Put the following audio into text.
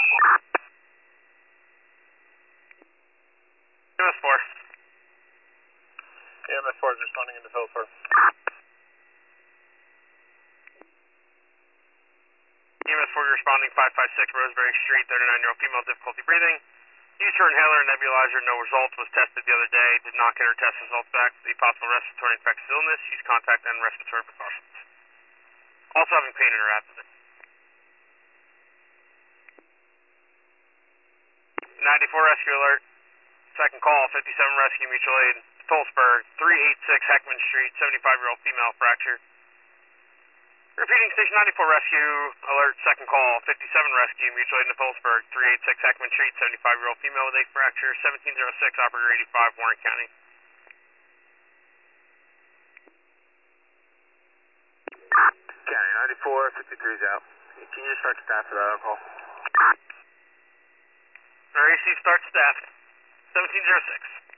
EMS 4. EMS 4 is responding into Phillipsburg. EMS 4 responding 556 Roseberry Street, 39-year-old female, difficulty breathing. Used her inhaler and nebulizer, no results, was tested the other day, did not get her test results back for the possible respiratory infectious illness. Use contact and respiratory precautions. Also having pain in her abdomen. 94 rescue alert. Second call, 57 rescue mutual aid. Phillipsburg, 386 Heckman Street, 75-year-old female, fracture. Repeating, station 94 rescue alert, second call, 57 rescue mutual aid in Phillipsburg, 386 Heckman Street, 75-year-old female with a fracture, 1706, operator 85, Warren County. County 94, 53 is out. Can you just start staff for that call? RAC start staff, 1706.